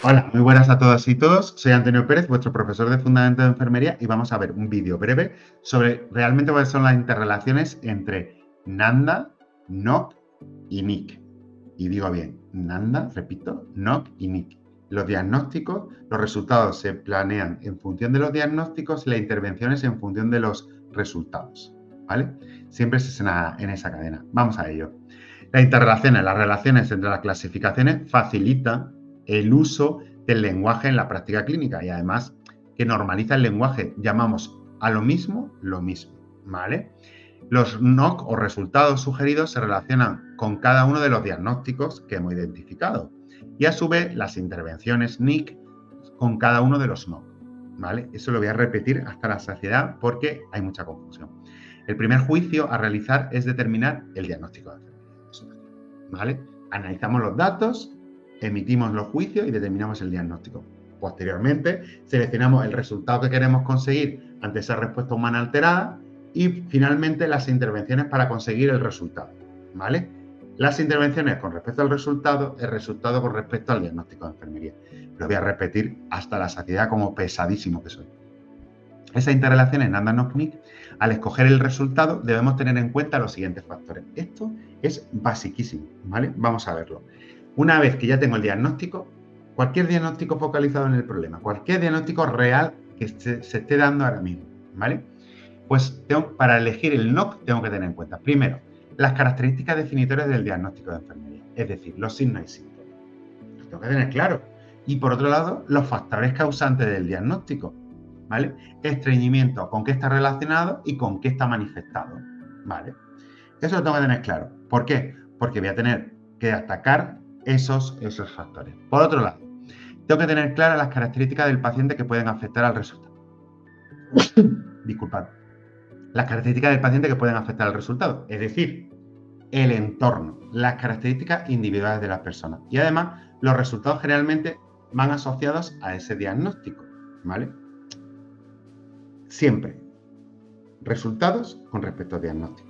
Hola, muy buenas a todas y todos. Soy Antonio Pérez, vuestro profesor de Fundamentos de Enfermería, y vamos a ver un vídeo breve sobre realmente cuáles son las interrelaciones entre NANDA, NOC y NIC. Y digo bien, NANDA, repito, NOC y NIC. Los diagnósticos, los resultados se planean en función de los diagnósticos y las intervenciones en función de los resultados, ¿vale? Siempre es en esa cadena. Vamos a ello. Las relaciones entre las clasificaciones facilitan el uso del lenguaje en la práctica clínica y además que normaliza el lenguaje. Llamamos a lo mismo, ¿vale? Los NOC o resultados sugeridos se relacionan con cada uno de los diagnósticos que hemos identificado y a su vez las intervenciones NIC con cada uno de los NOC, ¿vale? Eso lo voy a repetir hasta la saciedad porque hay mucha confusión. El primer juicio a realizar es determinar el diagnóstico de enfermedad, ¿vale? Analizamos los datos, emitimos los juicios y determinamos el diagnóstico. Posteriormente, seleccionamos el resultado que queremos conseguir ante esa respuesta humana alterada y finalmente las intervenciones para conseguir el resultado, ¿vale? Las intervenciones con respecto al resultado, el resultado con respecto al diagnóstico de enfermería. Lo voy a repetir hasta la saciedad como pesadísimo que soy. Esa interrelación en NANDA-NOC-NIC, al escoger el resultado, debemos tener en cuenta los siguientes factores. Esto es basiquísimo, ¿vale? Vamos a verlo. Una vez que ya tengo el diagnóstico, cualquier diagnóstico focalizado en el problema, cualquier diagnóstico real que se esté dando ahora mismo, ¿vale? Pues para elegir el NOC tengo que tener en cuenta, primero, las características definitorias del diagnóstico de enfermería, es decir, los signos y síntomas. Los tengo que tener claro. Y por otro lado, los factores causantes del diagnóstico, ¿vale? Estreñimiento, con qué está relacionado y con qué está manifestado, ¿vale? Eso lo tengo que tener claro. ¿Por qué? Porque voy a tener que atacar esos factores. Por otro lado, tengo que tener claras las características del paciente que pueden afectar al resultado. Disculpad. Las características del paciente que pueden afectar al resultado, es decir, el entorno, las características individuales de las personas. Y además, los resultados generalmente van asociados a ese diagnóstico, ¿vale? Siempre resultados con respecto al diagnóstico.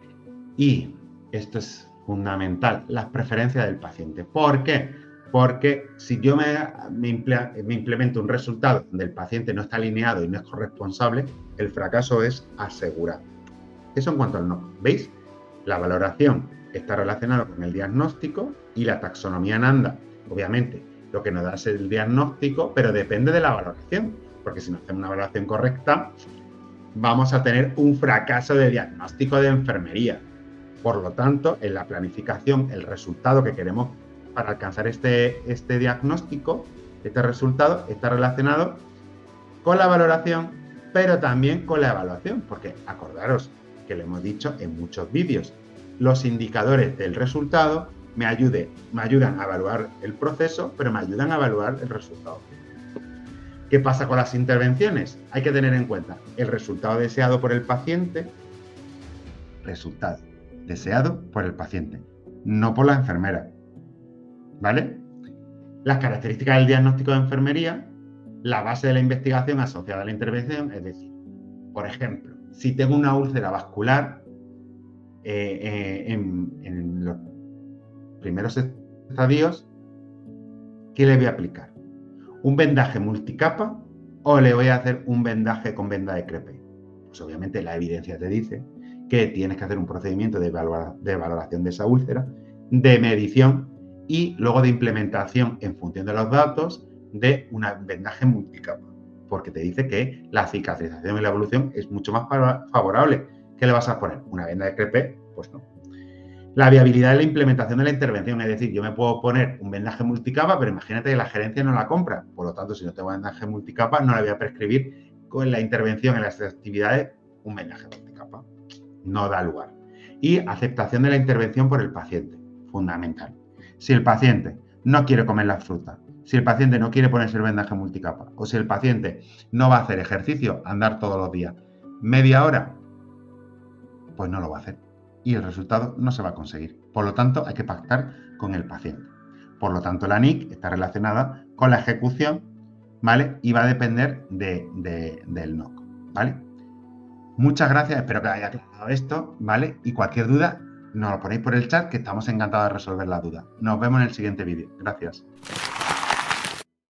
Y esto es fundamental, las preferencias del paciente. ¿Por qué? Porque si yo me implemento un resultado donde el paciente no está alineado y no es corresponsable, el fracaso es asegurado. Eso en cuanto al no. ¿Veis? La valoración está relacionada con el diagnóstico y la taxonomía NANDA. Obviamente, lo que nos da es el diagnóstico, pero depende de la valoración, porque si no hacemos una valoración correcta, vamos a tener un fracaso de diagnóstico de enfermería. Por lo tanto, en la planificación, el resultado que queremos para alcanzar este diagnóstico, este resultado, está relacionado con la valoración, pero también con la evaluación, porque acordaros que lo hemos dicho en muchos vídeos, los indicadores del resultado me ayudan a evaluar el proceso, pero me ayudan a evaluar el resultado. ¿Qué pasa con las intervenciones? Hay que tener en cuenta el resultado deseado por el paciente, no por la enfermera, ¿vale? Las características del diagnóstico de enfermería, la base de la investigación asociada a la intervención, es decir, por ejemplo, si tengo una úlcera vascular en los primeros estadios, ¿qué le voy a aplicar? ¿Un vendaje multicapa o le voy a hacer un vendaje con venda de Crepey? Pues obviamente la evidencia te dice que tienes que hacer un procedimiento de valoración de esa úlcera, de medición y luego de implementación en función de los datos de un vendaje multicapa, porque te dice que la cicatrización y la evolución es mucho más favorable. ¿Qué le vas a poner? ¿Una venda de Crepey? Pues no. La viabilidad de la implementación de la intervención, es decir, yo me puedo poner un vendaje multicapa, pero imagínate que la gerencia no la compra. Por lo tanto, si no tengo vendaje multicapa, no le voy a prescribir con la intervención en las actividades un vendaje multicapa. No da lugar. Y aceptación de la intervención por el paciente, fundamental. Si el paciente no quiere comer las frutas, si el paciente no quiere ponerse el vendaje multicapa, o si el paciente no va a hacer ejercicio, andar todos los días media hora, pues no lo va a hacer. Y el resultado no se va a conseguir. Por lo tanto, hay que pactar con el paciente. Por lo tanto, la NIC está relacionada con la ejecución, ¿vale? Y va a depender del NOC, ¿vale? Muchas gracias, espero que haya aclarado esto, ¿vale? Y cualquier duda, nos lo ponéis por el chat, que estamos encantados de resolver la duda. Nos vemos en el siguiente vídeo. Gracias.